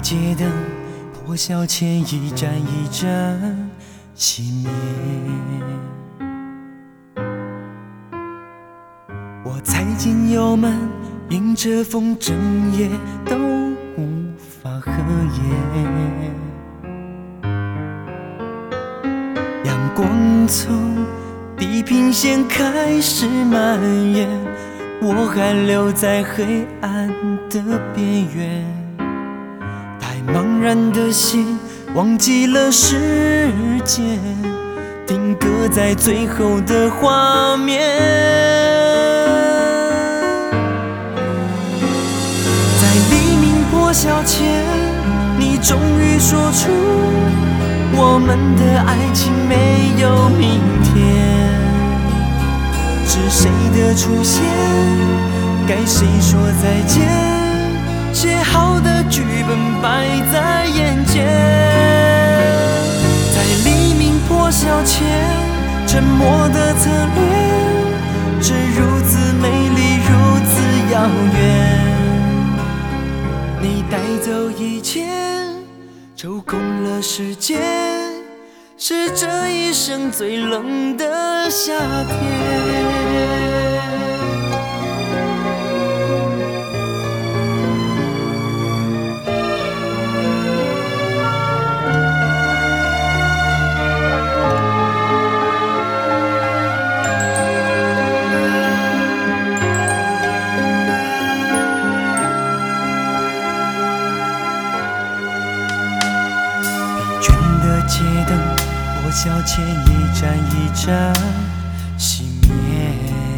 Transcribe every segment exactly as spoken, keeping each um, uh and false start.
街灯破晓前一盏一盏熄灭，我踩进油门，迎着风，整夜都无法合眼。阳光从地平线开始蔓延，我还留在黑暗的边缘。太茫然的心忘记了时间，定格在最后的画面。在黎明破晓前，你终于说出我们的爱情没有明天。是谁的出现，该谁说再见？写好的剧本摆在眼前，在黎明破晓前，沉默的侧脸是如此美丽，如此遥远。你带走一切，抽空了时间，是这一生最冷的夏天。街灯破晓前一盏一盏熄灭，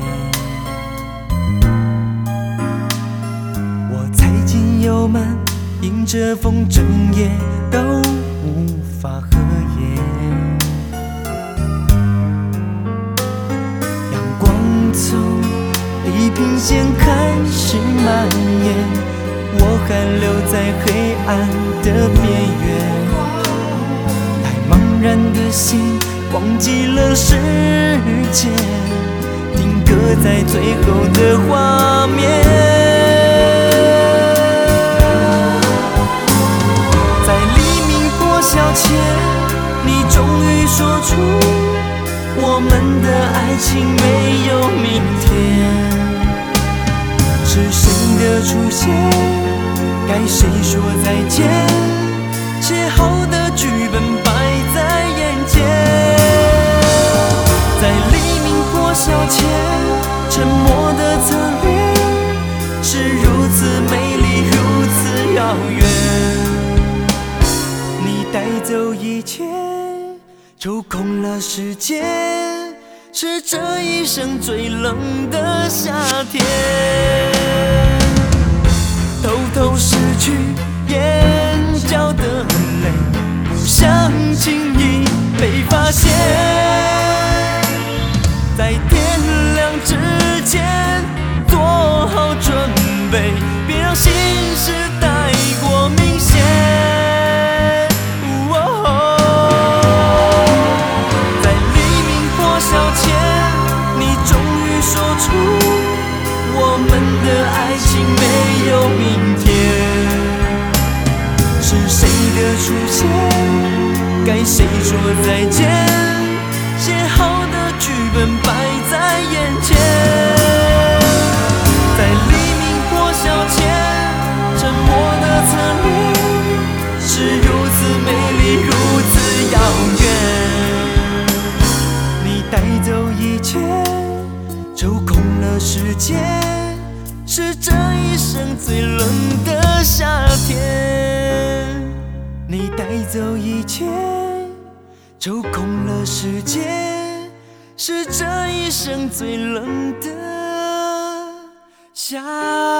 我踩进油门，迎着风，整夜都无法合眼。阳光从地平线开始蔓延，我还留在黑暗的边缘。茫然的心忘记了时间，定格在最后的画面。在黎明破晓前，你终于说出我们的爱情没有明天。是谁的出现，该谁说再见？写好的剧本摆在眼前，在黎明破晓前，沉默的侧脸是如此美丽，如此遥远。你带走一切，抽空了时间，是这一生最冷的夏天。偷偷失去眼角的泪，不想轻易被发现。在天亮之前做好准备，别让心事太过明显。在黎明破晓前，你终于说出我们的爱情没有明天。是谁的出现，该谁说再见？写好的剧本摆在眼前，在黎明破晓前，沉默的侧脸是如此美丽，如此遥远。你带走一切，抽空了时间，是这一生最冷的夏天。你带走一切，抽空了时间，是这一生最冷的夏